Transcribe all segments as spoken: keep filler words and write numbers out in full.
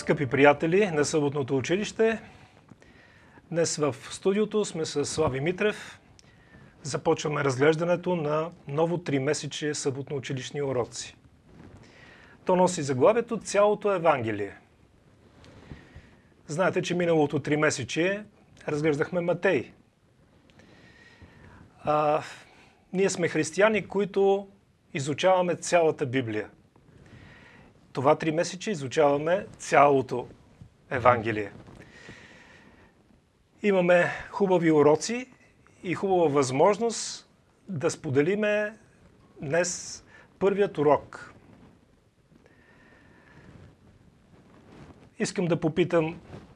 Скъпи приятели на Съботното училище, днес в студиото сме с Слави Митрев. Започваме разглеждането на ново тримесечие съботно училищни уроци. То носи заглавието "Цялото Евангелие". Знаете, че миналото тримесечие разглеждахме Матей. А, ние сме християни, които изучаваме цялата Библия. Това тримесечие изучаваме цялото Евангелие. Имаме хубави уроци и хубава възможност да споделиме днес първият урок. Искам да попитам,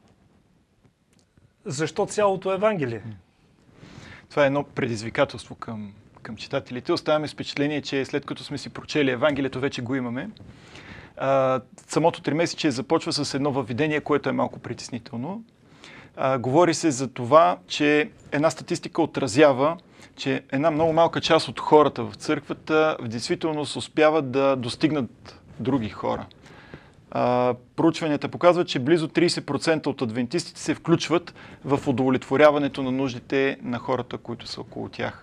защо цялото Евангелие? Това е едно предизвикателство към, към читателите. Оставаме с впечатление, че след като сме си прочели Евангелието, вече го имаме. А, самото тримесечие започва с едно въведение, което е малко притеснително. А, говори се за това, че една статистика отразява, че една много малка част от хората в църквата в действителност успяват да достигнат други хора. А, проучванията показват, че близо трийсет процента от адвентистите се включват в удовлетворяването на нуждите на хората, които са около тях.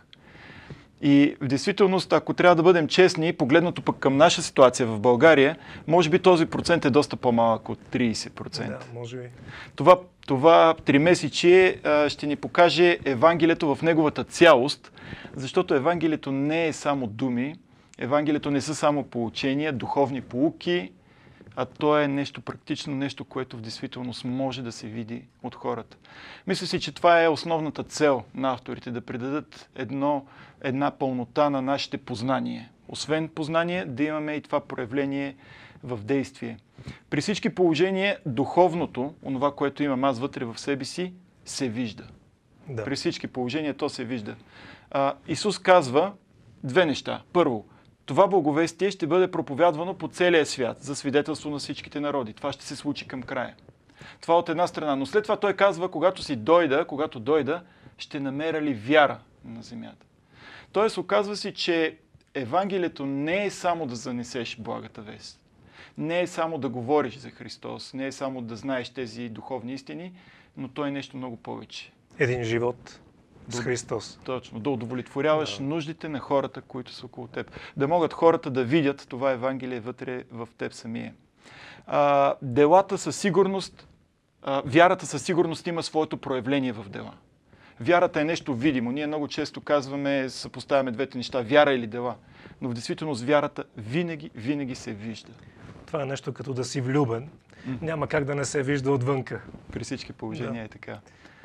И в действителност, ако трябва да бъдем честни, погледнато пък към наша ситуация в България, може би този процент е доста по-малък от трийсет процента. Да, може би. Това, това тримесечие а, ще ни покаже Евангелието в неговата цялост, защото Евангелието не е само думи, Евангелието не са само поучения, духовни поуки, а то е нещо практично, нещо, което в действителност може да се види от хората. Мисля си, че това е основната цел на авторите, да придадат едно, една пълнота на нашите познания. Освен познание, да имаме и това проявление в действие. При всички положения, духовното, онова, което имам аз вътре в себе си, се вижда. Да. При всички положения то се вижда. А, Исус казва две неща. Първо, това благовестие ще бъде проповядвано по целия свят, за свидетелство на всичките народи. Това ще се случи към края. Това от една страна. Но след това той казва, когато си дойда, когато дойда, ще намеря ли вяра на земята. Тоест, оказва си, че Евангелието не е само да занесеш благата вест. Не е само да говориш за Христос, не е само да знаеш тези духовни истини, но то е нещо много повече. Един живот с Христос. Точно. Да удовлетворяваш Да. нуждите на хората, които са около теб. Да могат хората да видят това Евангелие вътре в теб самия. А, делата със сигурност, а, вярата със сигурност има своето проявление в дела. Вярата е нещо видимо. Ние много често казваме, съпоставяме двете неща, вяра или дела. Но в действителност вярата винаги, винаги се вижда. Това е нещо като да си влюбен. М. Няма как да не се вижда отвънка. При всички положения Да. е така.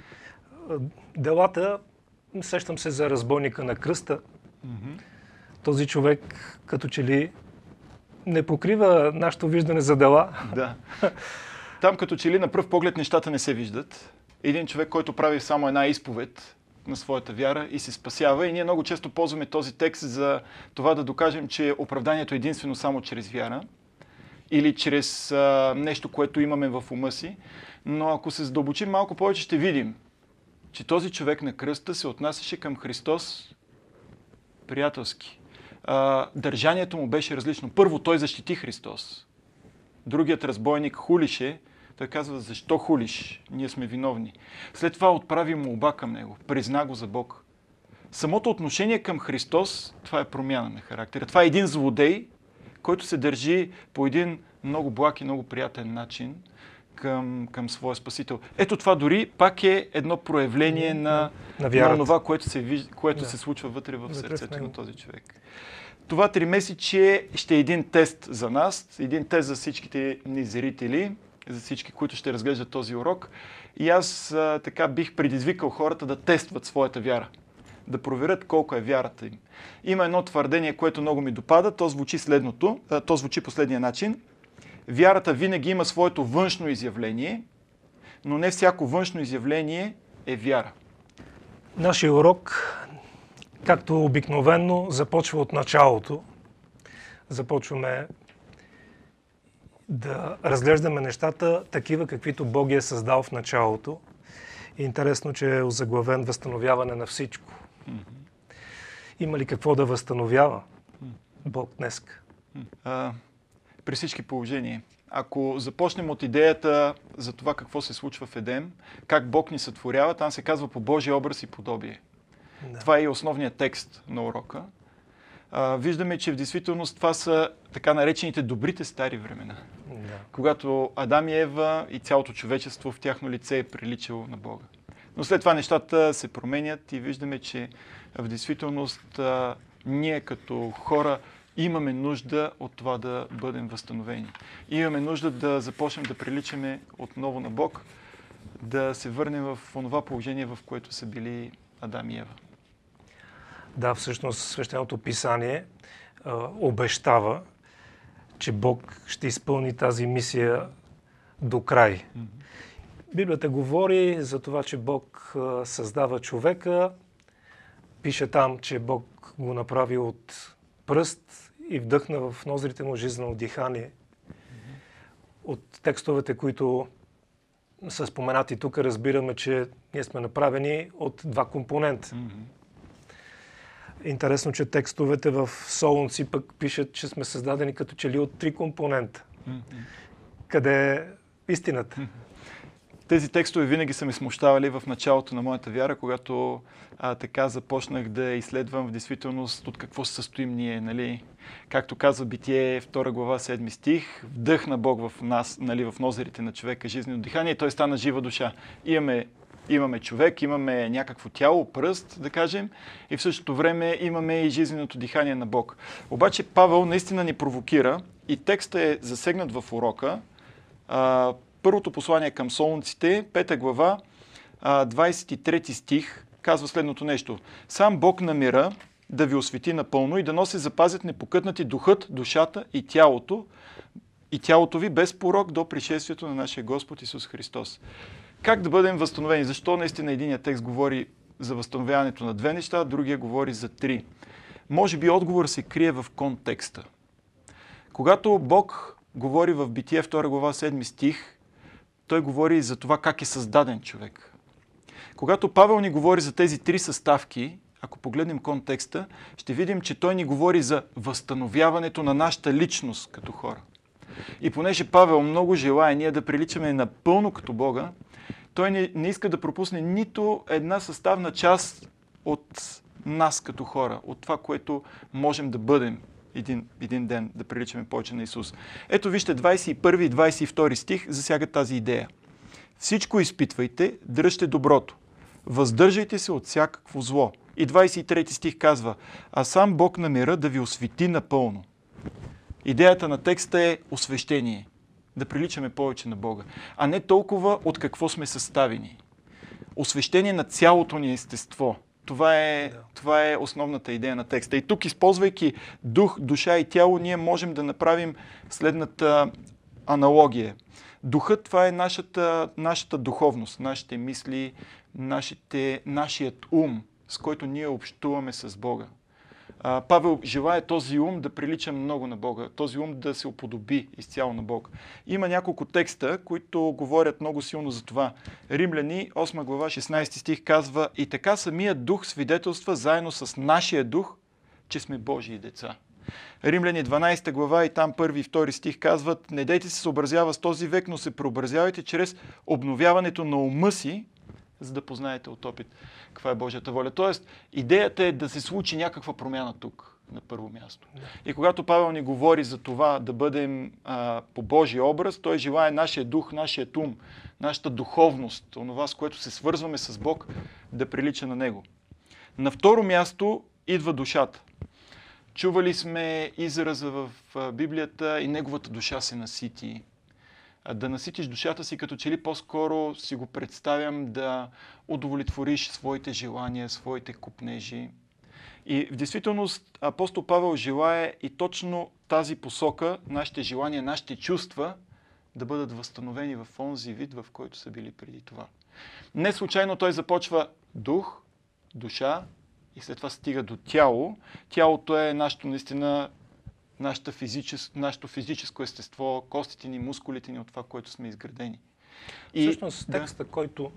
Делата, сещам се за разбойника на кръста. Мгм. Този човек, като че ли не покрива нашето виждане за дела. Да. Там като че ли на пръв поглед нещата не се виждат. Един човек, който прави само една изповед на своята вяра и се спасява. И ние много често ползваме този текст за това да докажем, че оправданието е единствено само чрез вяра или чрез а, нещо, което имаме в ума си. Но ако се задълбочим малко повече, ще видим, че този човек на кръста се отнасяше към Христос приятелски. А, държанието му беше различно. Първо, той защити Христос. Другият разбойник хулише. Той казва, защо хулиш? Ние сме виновни. След това отправи молба към него. Призна го за Бог. Самото отношение към Христос, това е промяна на характера. Това е един злодей, който се държи по един много благ и много приятен начин към, към своя Спасител. Ето това дори пак е едно проявление на, На на вярата. това, което, се, виж... което Да. се случва вътре в Вътре в сърцето него. на този човек. Това тримесечие ще е един тест за нас, един тест за всичките ни зрители, за всички, които ще разглеждат този урок. И аз а, така бих предизвикал хората да тестват своята вяра, да проверят колко е вярата им. Има едно твърдение, което много ми допада, то звучи следното, а, то звучи последния начин. Вярата винаги има своето външно изявление, но не всяко външно изявление е вяра. Нашия урок, както обикновено, започва от началото. Започваме да разглеждаме нещата такива, каквито Бог ги е създал в началото. И интересно, че е озаглавен възстановяване на всичко. Mm-hmm. Има ли какво да възстановява Бог днес? А, при всички положения. ако започнем от идеята за това какво се случва в Едем, как Бог ни сътворява, там се казва по Божия образ и подобие. Да. Това е и основният текст на урока. А, виждаме, че в действителност това са така наречените добрите стари времена. Да. Когато Адам и Ева и цялото човечество в тяхно лице е приличало на Бога. Но след това нещата се променят и виждаме, че в действителност а, ние като хора имаме нужда от това да бъдем възстановени. Имаме нужда да започнем да приличаме отново на Бог, да се върнем в онова положение, в което са били Адам и Ева. Да, всъщност Свещеното писание а, обещава, че Бог ще изпълни тази мисия до край. Mm-hmm. Библията говори за това, че Бог а, създава човека. Пише там, че Бог го направи от пръст и вдъхна в ноздрите му жизнено дихание. Mm-hmm. От текстовете, които са споменати тук, разбираме, че ние сме направени от два компонента. Mm-hmm. Интересно, че текстовете в Солунци пък пишат, че сме създадени като че ли от три компонента. Mm-hmm. Къде е истината? Mm-hmm. Тези текстове винаги са ме смущавали в началото на моята вяра, когато а, така започнах да изследвам в действителност от какво се състоим ние. Нали? Както казва Битие, втора глава, седми стих, вдъхна Бог в нас, нали, в нозерите на човека жизнено дихание и той стана жива душа. Имаме Имаме човек, имаме някакво тяло, пръст, да кажем, и в същото време имаме и жизненото дихание на Бог. Обаче Павел наистина ни провокира и текстът е засегнат в урока. А, първото послание към Солунците, пета глава, а, двадесет и трети стих, казва следното нещо. Сам Бог на мира да ви освети напълно и да носи запазят непокътнати духът, душата и тялото, и тялото ви без порок до пришествието на нашия Господ Исус Христос. Как да бъдем възстановени? Защо наистина единият текст говори за възстановяването на две неща, другия говори за три? Може би отговор се крие в контекста. Когато Бог говори в Битие втора глава седми стих, той говори за това как е създаден човек. Когато Павел ни говори за тези три съставки, ако погледнем контекста, ще видим, че той ни говори за възстановяването на нашата личност като хора. И понеже Павел много желае ние да приличаме напълно като Бога, той не, не иска да пропусне нито една съставна част от нас като хора, от това, което можем да бъдем един, един ден, да приличаме повече на Исус. Ето вижте, двадесет и първи и двадесет и втори стих засягат тази идея. Всичко изпитвайте, дръжте доброто, въздържайте се от всякакво зло. И двадесет и трети стих казва, а сам Бог на мира да ви освети напълно. Идеята на текста е освещение. Да приличаме повече на Бога. А не толкова от какво сме съставени. Освещение на цялото ни естество. Това е, да. това е основната идея на текста. И тук, използвайки дух, душа и тяло, ние можем да направим следната аналогия. Духът, това е нашата, нашата духовност, нашите мисли, нашите, нашият ум, с който ние общуваме с Бога. Павел желае този ум да прилича много на Бога, този ум да се уподоби изцяло на Бог. Има няколко текста, които говорят много силно за това. Римляни, осма глава, шестнадесети стих казва, и така самият дух свидетелства заедно с нашия дух, че сме Божии деца. Римляни дванадесета глава и там първи и втори стих казват, не дейте се съобразява с този век, но се преобразявайте чрез обновяването на ума си, за да познаете от опит каква е Божията воля. Тоест, идеята е да се случи някаква промяна тук, на първо място. И когато Павел ни говори за това да бъдем а, по Божия образ, той желае нашия дух, нашия ум, нашата духовност, онова, с което се свързваме с Бог, да прилича на Него. На второ място идва душата. Чували сме израза в Библията и неговата душа се насити. Да наситиш душата си, като че ли по-скоро си го представям да удовлетвориш своите желания, своите купнежи. И в действителност апостол Павел желае и точно тази посока, нашите желания, нашите чувства, да бъдат възстановени в онзи вид, в който са били преди това. Не случайно той започва дух, душа и след това стига до тяло. Тялото е нашето наистина Нашето физическо, нашето физическо естество, костите ни, мускулите ни от това, което сме изградени. И, всъщност текста, да. който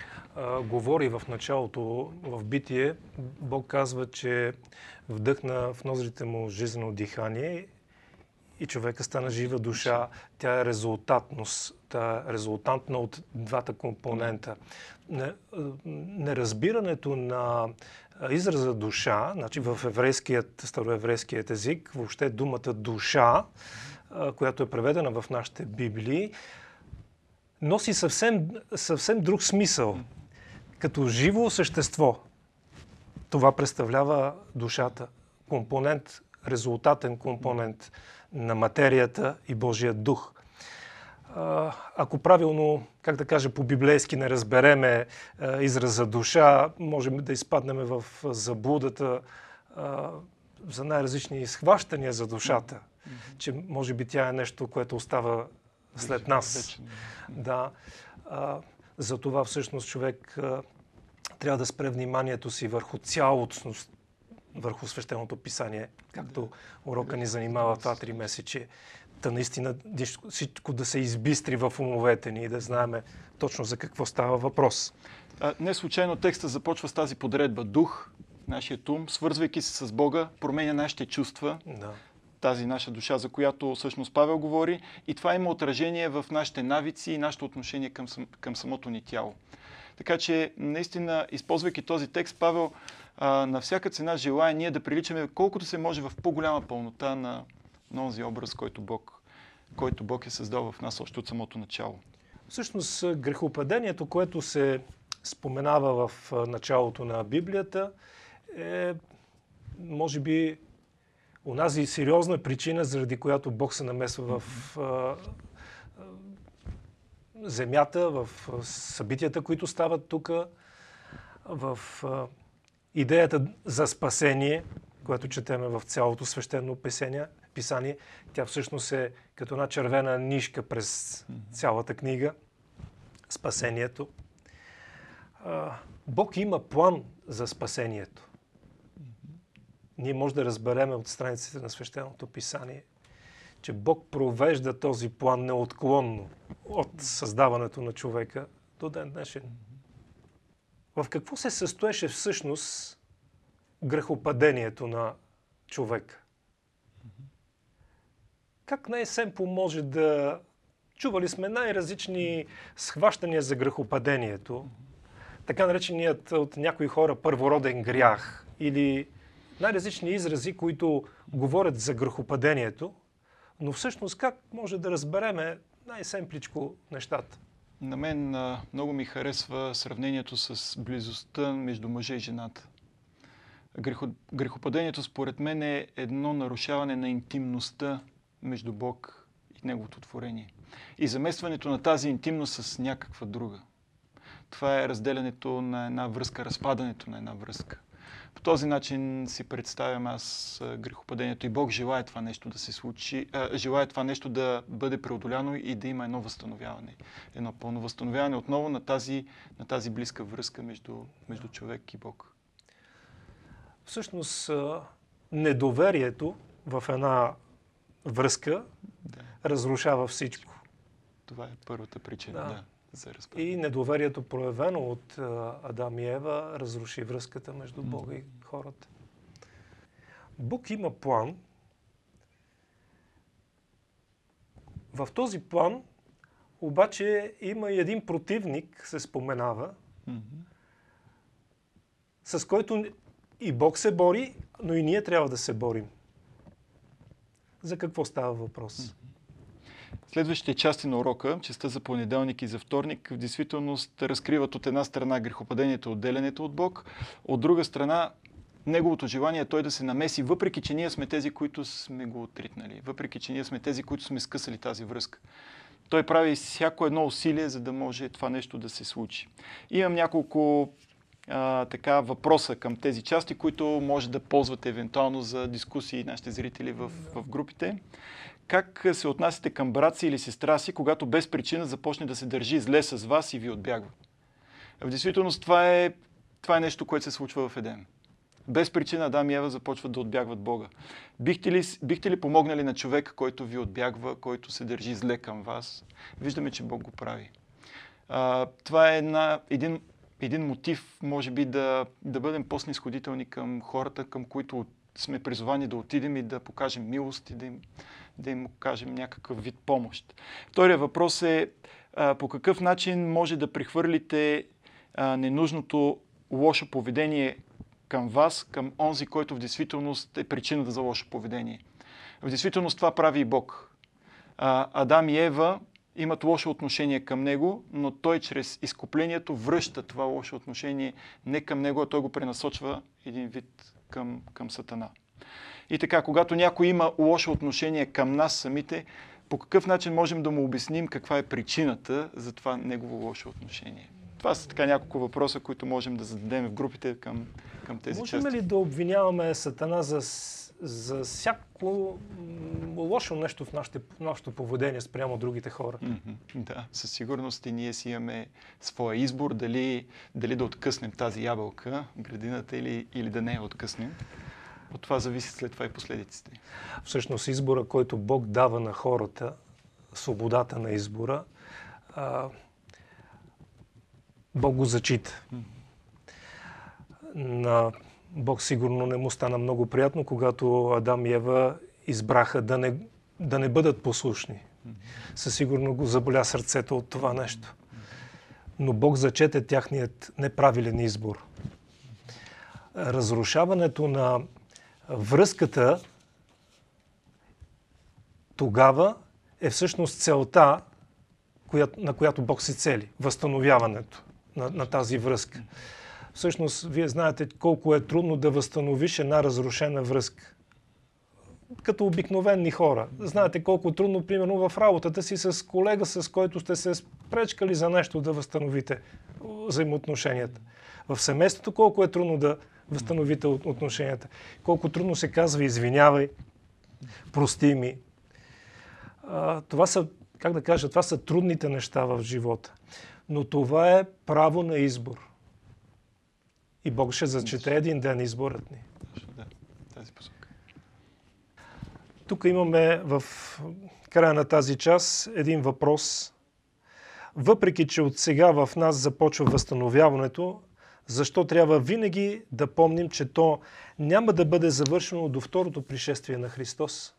а, говори в началото, в Битие, Бог казва, че вдъхна в ноздрите му жизнено дихание и човека стана жива душа. Тя е резултатност, тя е резултантна от двата компонента. Не, неразбирането на израза душа, значи в еврейският, староеврейският език, въобще думата душа, която е преведена в нашите библии, носи съвсем, съвсем друг смисъл. Като живо същество. Това представлява душата. Компонент, резултатен компонент на материята и Божия дух. Ако правилно, как да кажа, по-библейски не разбереме израза душа, можем да изпаднем в заблудата за най-различни схващания за душата. Mm-hmm. Че може би тя е нещо, което остава след нас. Да. За това всъщност човек трябва да спре вниманието си върху цялостност, върху свещеното писание, както урока ни занимава това три месече. Та наистина всичко да се избистри в умовете ни и да знаем точно за какво става въпрос. А, не случайно текста започва с тази подредба. Дух, нашият ум, свързвайки се с Бога, променя нашите чувства. Да. Тази наша душа, за която всъщност Павел говори. И това има отражение в нашите навици и нашето отношение към, към самото ни тяло. Така че, наистина, използвайки този текст, Павел а, на всяка цена желая ние да приличаме колкото се може в по-голяма пълнота на, на онзи образ, който Бог, който Бог е създал в нас още от самото начало. Всъщност, грехопадението, което се споменава в началото на Библията, е, може би, онази сериозна причина, заради която Бог се намесва в а, земята, в събитията, които стават тук, в а, идеята за спасение, което четеме в цялото свещено писание, писание. Тя всъщност е като една червена нишка през цялата книга. Спасението. А, Бог има план за спасението. Ние може да разберем от страниците на свещеното писание, че Бог провежда този план неотклонно от създаването на човека до ден днешен. В какво се състоеше всъщност грехопадението на човека? Как най-семпо може да... Чували сме най-различни схващания за грехопадението, така нареченият от някои хора първороден грях или най-различни изрази, които говорят за грехопадението, но всъщност как може да разбереме най-семпличко нещата? На мен а, много ми харесва сравнението с близостта между мъжа и жената. Грехо, грехопадението според мен е едно нарушаване на интимността между Бог и Неговото творение. И заместването на тази интимност с някаква друга. Това е разделянето на една връзка, разпадането на една връзка. По този начин си представям аз грехопадението и Бог желая това нещо да се случи, а, желая това нещо да бъде преодоляно и да има едно възстановяване. Едно пълно възстановяване отново на тази, на тази близка връзка между, между човек и Бог. Всъщност недоверието в една връзка да. разрушава всичко. Това е първата причина, да. да. И недоверието, проявено от Адам и Ева, разруши връзката между Бога и хората. Бог има план. В този план обаче има и един противник, се споменава, mm-hmm. с който и Бог се бори, но и ние трябва да се борим. За какво става въпрос? Mm-hmm. Следващите части на урока, частта за понеделник и за вторник, в действителност разкриват от една страна грехопадението, отделянето от Бог, от друга страна Неговото желание е Той да се намеси, въпреки че ние сме тези, които сме го отритнали, въпреки че ние сме тези, които сме скъсали тази връзка. Той прави всяко едно усилие, за да може това нещо да се случи. Имам няколко а, така въпроса към тези части, които може да ползвате евентуално за дискусии нашите зрители в, в групите. Как се отнасяте към брат си или сестра си, когато без причина започне да се държи зле с вас и ви отбягва? В действителност това е, това е нещо, което се случва в Едем. Без причина Адам и Ева започват да отбягват Бога. Бихте ли, бихте ли помогнали на човек, който ви отбягва, който се държи зле към вас? Виждаме, че Бог го прави. А, това е една, един, един мотив, може би, да, да бъдем по-снисходителни към хората, към които сме призовани да отидем и да покажем милост и да им, да им окажем някакъв вид помощ. Втория въпрос е а, по какъв начин може да прехвърлите а, ненужното лошо поведение към вас, към онзи, който в действителност е причината за лошо поведение. В действителност това прави и Бог. А, Адам и Ева имат лошо отношение към него, но той чрез изкуплението връща това лошо отношение не към него, а той го пренасочва един вид към, към Сатана. И така, когато някой има лошо отношение към нас самите, по какъв начин можем да му обясним каква е причината за това негово лошо отношение? Това са така няколко въпроса, които можем да зададем в групите към, към тези Можем части. ли да обвиняваме Сатана за, за всяко лошо нещо в нашите, нашето поведение спрямо другите хора? Mm-hmm. Да, със сигурност и ние си имаме своя избор дали, дали да откъснем тази ябълка, градината или, или да не я откъснем. От това зависи след това и последиците. Всъщност избора, който Бог дава на хората, свободата на избора, а, Бог го зачита. Mm. На Бог сигурно не му стана много приятно, когато Адам и Ева избраха да не, да не бъдат послушни. Mm. Със сигурно го заболя сърцето от това нещо. Но Бог зачете тяхният неправилен избор. Разрушаването на връзката тогава е всъщност целта, на която Бог се цели. Възстановяването на, на тази връзка. Всъщност, вие знаете колко е трудно да възстановиш една разрушена връзка. Като обикновени хора. Знаете колко трудно, примерно, в работата си с колега, с който сте се спречкали за нещо да възстановите взаимоотношенията. В семейството колко е трудно да възстановите отношенията. Колко трудно се казва извинявай, прости ми. А, това са, как да кажа, това са трудните неща в живота. Но това е право на избор. И Бог ще зачете един ден изборът ни. Да, тази посока. Тук имаме в края на тази част един въпрос. Въпреки, че от сега в нас започва възстановяването, защо трябва винаги да помним, че то няма да бъде завършено до второто пришествие на Христос?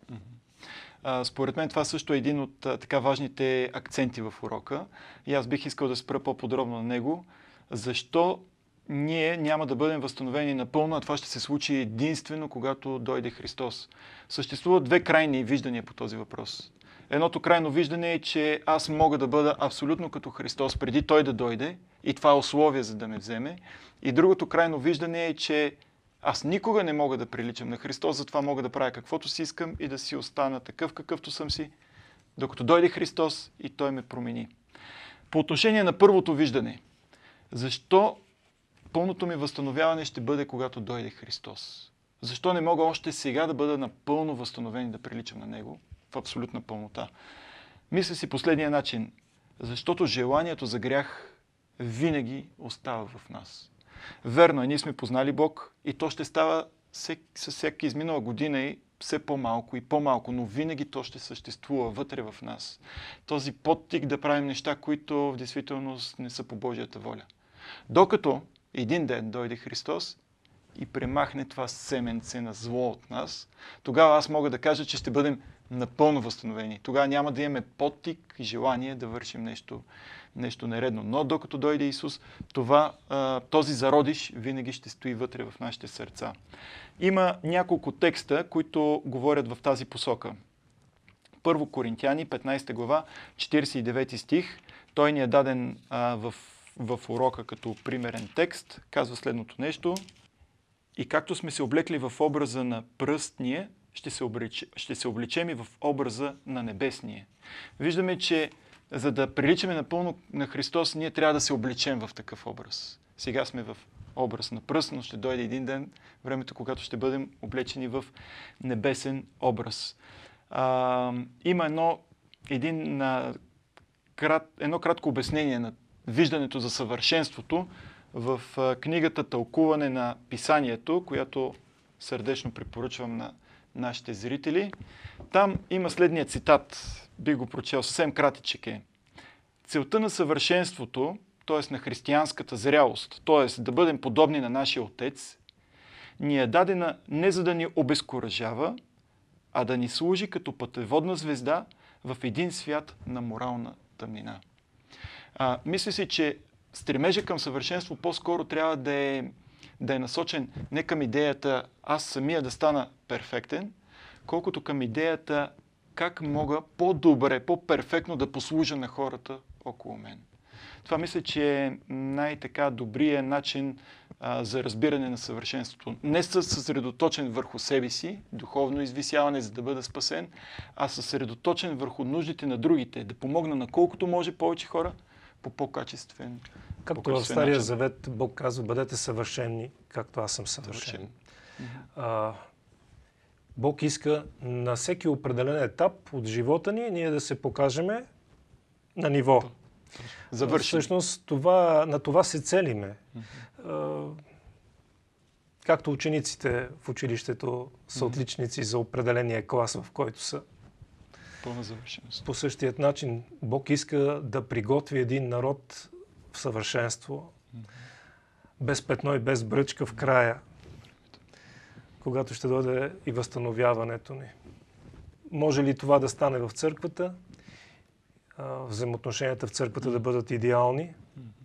А, според мен това също е един от а, така важните акценти в урока. И аз бих искал да спра по-подробно на него. Защо ние няма да бъдем възстановени напълно, а това ще се случи единствено, когато дойде Христос? Съществуват две крайни виждания по този въпрос. Едното крайно виждане е, че аз мога да бъда абсолютно като Христос преди Той да дойде и това е условие за да ме вземе. И другото крайно виждане е, че аз никога не мога да приличам на Христос, затова мога да правя каквото си искам и да си остана такъв какъвто съм си, докато дойде Христос и Той ме промени. По отношение на първото виждане, защо пълното ми възстановяване ще бъде когато дойде Христос? Защо не мога още сега да бъда напълно възстановен и да приличам на Него в абсолютна пълнота? Мисля си последния начин, защото желанието за грях винаги остава в нас. Верно е, ние сме познали Бог и то ще става с всяка изминала година и все по-малко и по-малко, но винаги то ще съществува вътре в нас. Този подтик да правим неща, които в действителност не са по Божията воля. Докато един ден дойде Христос и премахне това семенце на зло от нас, тогава аз мога да кажа, че ще бъдем напълно възстановени. Тогава няма да имаме подтик и желание да вършим нещо, нещо нередно. Но докато дойде Исус, това, този зародиш винаги ще стои вътре в нашите сърца. Има няколко текста, които говорят в тази посока. Първо Коринтияни, петнайсета глава, четирийсет и девети стих. Той ни е даден а, в, в урока като примерен текст. Казва следното нещо. И както сме се облекли в образа на пръстния, ще се, облеч... ще се облечем и в образа на небесния. Виждаме, че за да приличаме напълно на Христос, ние трябва да се облечем в такъв образ. Сега сме в образ на пръст, но ще дойде един ден, времето, когато ще бъдем облечени в небесен образ. А, има едно, един, а, крат, едно кратко обяснение на виждането за съвършенството в а, книгата Тълкуване на Писанието, която сърдечно препоръчвам на нашите зрители. Там има следния цитат, би го прочел, съвсем кратичък е. Целта на съвършенството, т.е. на християнската зрялост, т.е. да бъдем подобни на нашия Отец, ни е дадена не за да ни обезкуражава, а да ни служи като пътеводна звезда в един свят на морална тъмнина. А, мисля си, че стремежа към съвършенство по-скоро трябва да е, да е насочен не към идеята аз самия да стана перфектен, колкото към идеята как мога по-добре, по-перфектно да послужа на хората около мен. Това мисля, че е най-така добрият начин а, за разбиране на съвършенството. Не съсредоточен върху себе си, духовно извисяване, за да бъда спасен, а съсредоточен върху нуждите на другите, да помогна на колкото може повече хора по по-качествен Както в Стария Завет Бог казва, бъдете съвършени, както аз съм съвършен. Съвършен. А, Бог иска на всеки определен етап от живота ни ние да се покажем на ниво. Завършен. Всъщност това, на това се целиме. А, както учениците в училището са отличници за определения клас, в който са. Пълна завършеност. По същият начин Бог иска да приготви един народ в съвършенство, без петно и без бръчка в края, когато ще дойде и възстановяването ни. Може ли това да стане в църквата? Взаимоотношенията в църквата да бъдат идеални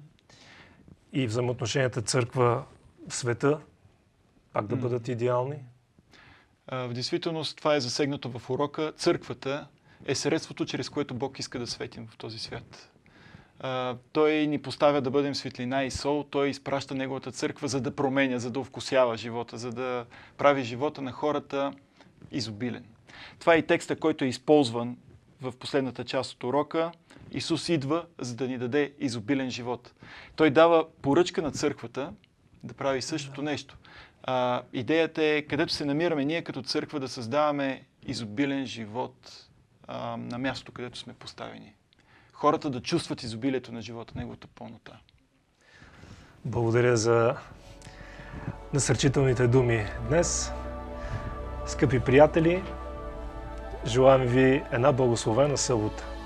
и взаимоотношенията църква-света пак да бъдат идеални? В действителност това е засегнато в урока. Църквата е средството, чрез което Бог иска да светим в този свят. Uh, той ни поставя да бъдем светлина и сол, той изпраща неговата църква, за да променя, за да овкусява живота, за да прави живота на хората изобилен. Това е и текста, който е използван в последната част от урока. Исус идва, за да ни даде изобилен живот. Той дава поръчка на църквата да прави същото нещо. Uh, идеята е, където се намираме ние като църква, да създаваме изобилен живот uh, на мястото, където сме поставени. Хората да чувстват изобилието на живота, неговата пълнота. Благодаря за насърчителните думи днес. Скъпи приятели, желаем ви една благословена събота.